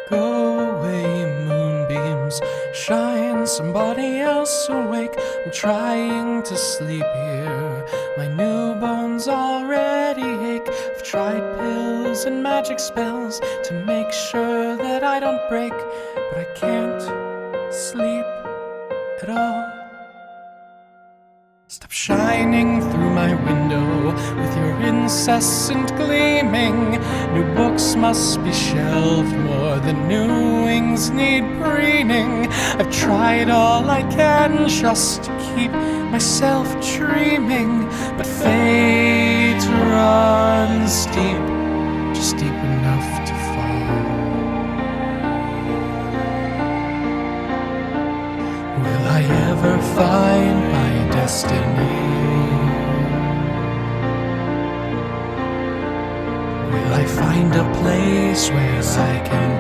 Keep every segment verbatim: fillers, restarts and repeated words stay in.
Go away, moonbeams, shine somebody else awake. I'm trying to sleep here, my new bones already ache. I've tried pills and magic spells to make sure that I don't break, but I can't sleep at all. Stop shining through my window with your incessant gleaming. New books must be shelved, more than new wings need preening. I've tried all I can just to keep myself dreaming, but fate runs deep, just deep enough to fall. Will I ever find my destiny? Will I find a place where I can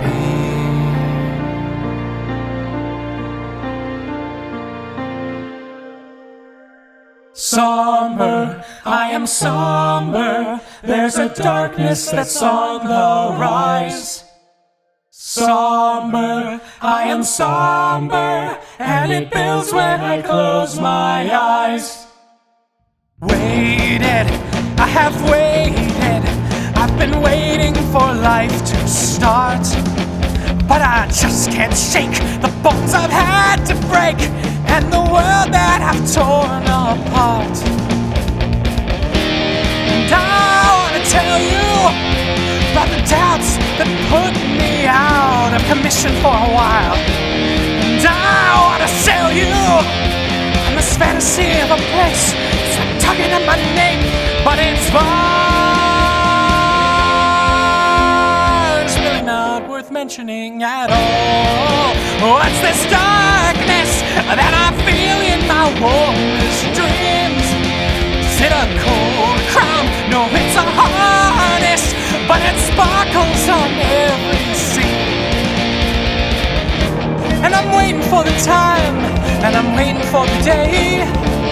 be? Somber, I am somber. There's a darkness that's on the rise. Somber, I am somber, and it builds when I close my eyes. Waited, I have waited, I've been waiting for life to start, but I just can't shake the bones I've had to break, and the world that I've torn apart. And I wanna tell you about the doubts that put me out of commission for a while. And I wanna sell you on this fantasy of a place. It's like tugging at my name, but it's far. It's really not worth mentioning at all. What's this darkness that I feel in my warmest dreams? Is it a cold crown? No, it's a harness, but it sparkles on every scene. And I'm waiting for the time, and I'm waiting for the day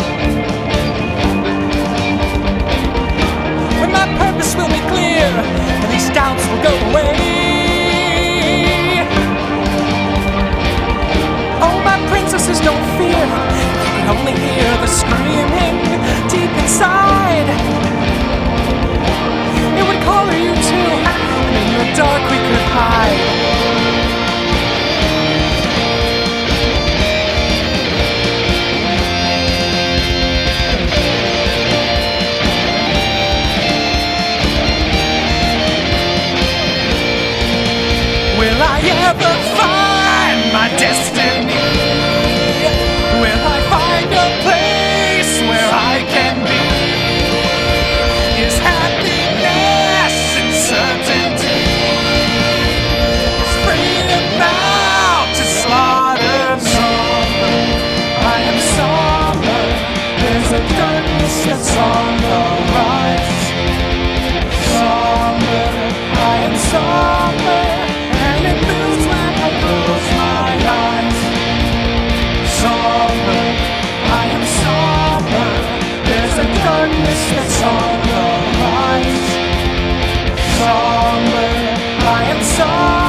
when my purpose will be clear, and these doubts will go away. Oh, my princesses, don't fear, you can only hear the screaming deep inside. It would color you too, and in the dark we could hide. Will I ever find my destiny? Will I find a place where I can be? Is happiness and certainty? Is freedom out to slaughter? Somber, I am somber. There's a darkness that's on the rise. Somber, I am somber. Darkness that's on the rise. Somber, I am somber.